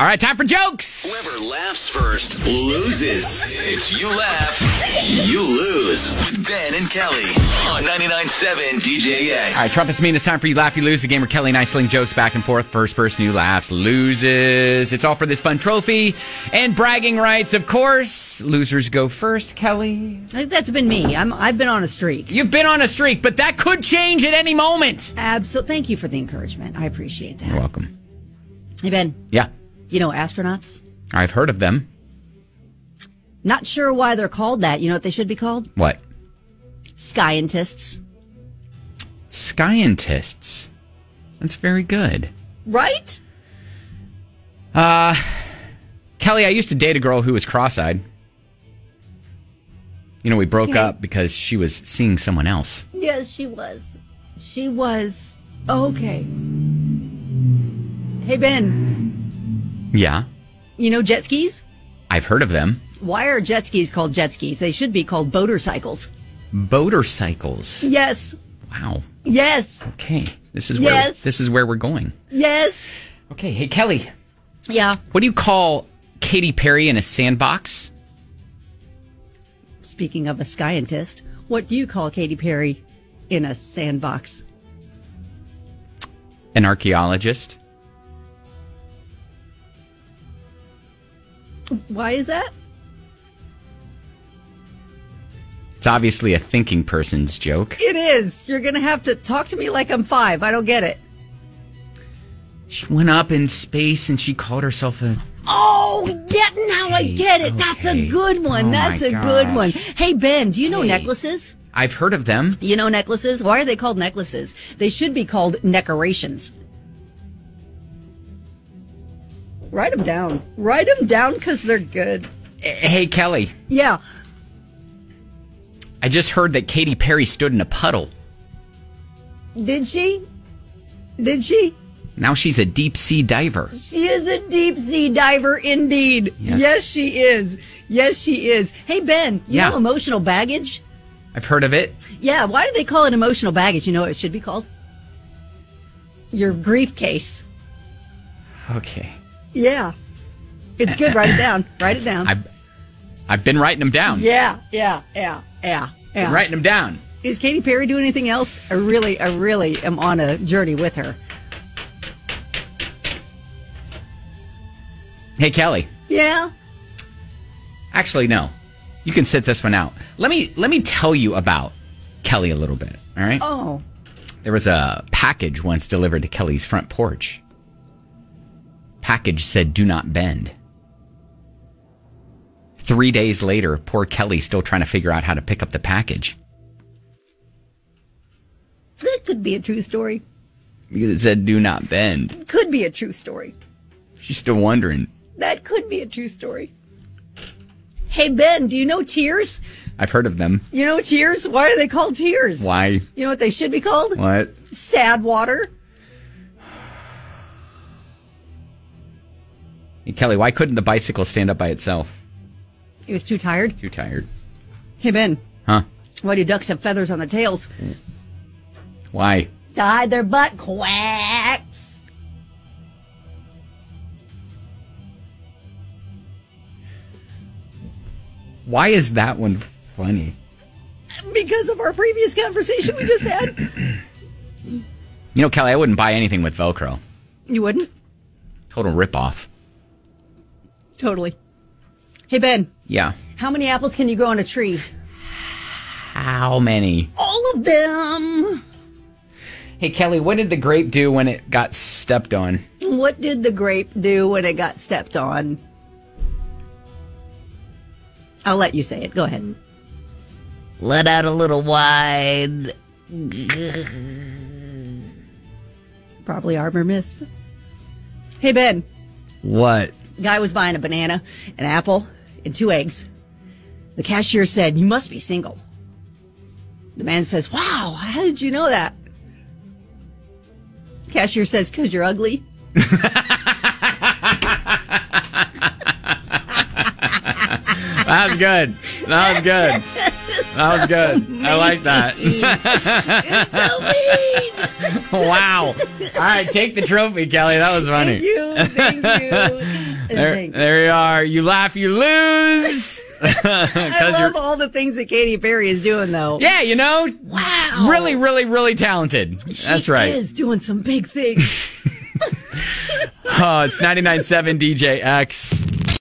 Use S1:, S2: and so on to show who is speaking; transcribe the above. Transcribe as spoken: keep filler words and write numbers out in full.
S1: All right, time for jokes.
S2: Whoever laughs first loses. It's You Laugh, You Lose with Ben and Kelly on ninety-nine point seven D J X.
S1: All right, Trumpets mean it's time for You Laugh, You Lose, the game where Kelly and I sling jokes back and forth. First person who laughs loses. It's all for this fun trophy and bragging rights, of course. Losers go first, Kelly.
S3: I think that's been me. I'm, I've been on a streak.
S1: You've been on a streak, but that could change at any moment.
S3: Absolutely. Thank you for the encouragement. I appreciate that.
S1: You're welcome.
S3: Hey, Ben.
S1: Yeah.
S3: You know astronauts?
S1: I've heard of them.
S3: Not sure why they're called that. You know what they should be called?
S1: What?
S3: Scientists.
S1: Scientists. That's very good.
S3: Right?
S1: Uh, Kelly, I used to date a girl who was cross-eyed. You know, we broke
S3: Okay.
S1: up because she was seeing someone else.
S3: Yes, she was. She was. Okay. Hey, Ben.
S1: Yeah.
S3: You know jet skis?
S1: I've heard of them.
S3: Why are jet skis called jet skis? They should be called boatercycles.
S1: Boatercycles.
S3: Yes.
S1: Wow.
S3: Yes.
S1: Okay. This is where
S3: Yes.
S1: this is where we're going.
S3: Yes.
S1: Okay. Hey, Kelly.
S3: Yeah.
S1: What do you call Katy Perry in a sandbox?
S3: Speaking of a scientist, what do you call Katy Perry in a sandbox?
S1: An archaeologist.
S3: Why is that?
S1: It's obviously a thinking person's joke.
S3: It is. You're going to have to talk to me like I'm five. I don't get it.
S1: She went up in space and she called herself a...
S3: Oh, yeah, now I get it.
S1: Okay.
S3: That's a good one.
S1: Oh,
S3: That's
S1: my
S3: a good
S1: gosh.
S3: one. Hey, Ben, do you know
S1: Hey.
S3: necklaces?
S1: I've heard of them.
S3: You know necklaces? Why are they called necklaces? They should be called neckorations. Write them down. Write them down because they're good.
S1: Hey, Kelly.
S3: Yeah.
S1: I just heard that Katy Perry stood in a puddle.
S3: Did she? Did she?
S1: Now she's a deep sea diver.
S3: She is a deep sea diver indeed.
S1: Yes.
S3: Yes, she is. Yes, she is. Hey, Ben, you
S1: Yeah.
S3: know emotional baggage?
S1: I've heard of it.
S3: Yeah, why do they call it emotional baggage? You know what it should be called? Your grief case.
S1: Okay.
S3: Yeah. It's good. Write it down. Write it down.
S1: I've, I've been writing them down.
S3: Yeah, yeah, yeah, yeah, yeah.
S1: Been writing them down.
S3: Is Katy Perry doing anything else? I really, I really am on a journey with her.
S1: Hey, Kelly.
S3: Yeah?
S1: Actually, no. You can sit this one out. Let me let me tell you about Kelly a little bit, all right?
S3: Oh.
S1: There was a package once delivered to Kelly's front porch. Package said, "Do not bend." Three days later, poor Kelly's still trying to figure out how to pick up the package.
S3: That could be a true story.
S1: Because it said, "Do not bend."
S3: Could be a true story.
S1: She's still wondering.
S3: That could be a true story. Hey, Ben, do you know tears?
S1: I've heard of them.
S3: You know tears? Why are they called tears?
S1: Why?
S3: You know what they should be called?
S1: What?
S3: Sad water.
S1: Hey, Kelly, why couldn't the bicycle stand up by itself?
S3: He was too tired.
S1: Too tired.
S3: Hey, Ben,
S1: Huh?
S3: why do ducks have feathers on their tails?
S1: Why?
S3: To hide their butt quacks.
S1: Why is that one funny?
S3: Because of our previous conversation we just had.
S1: You know, Kelly, I wouldn't buy anything with Velcro.
S3: You wouldn't?
S1: Total ripoff.
S3: Totally. Hey, Ben,
S1: Yeah.
S3: how many apples can you grow on a tree?
S1: How many?
S3: All of them.
S1: Hey, Kelly, what did the grape do when it got stepped on?
S3: What did the grape do when it got stepped on? I'll let you say it. Go ahead.
S4: Let out a little wine.
S3: Probably Arbor Mist. Hey, Ben.
S1: What?
S3: Guy was buying a banana, an apple, and two eggs. The cashier said, "You must be single." The man says, "Wow, how did you know that?" Cashier says, "'Cause you're ugly."
S1: That was good. That was good. That was good. I like that.
S3: So mean.
S1: Wow. All right, take the trophy, Kelly. That was funny.
S3: Thank you. Thank you.
S1: There, there you are. You laugh, you lose.
S3: I love all the things that Katy Perry is doing, though.
S1: Yeah, you know.
S3: Wow.
S1: Really, really, really talented.
S3: She
S1: That's right.
S3: is doing some big things.
S1: Oh, it's ninety-nine point seven D J X.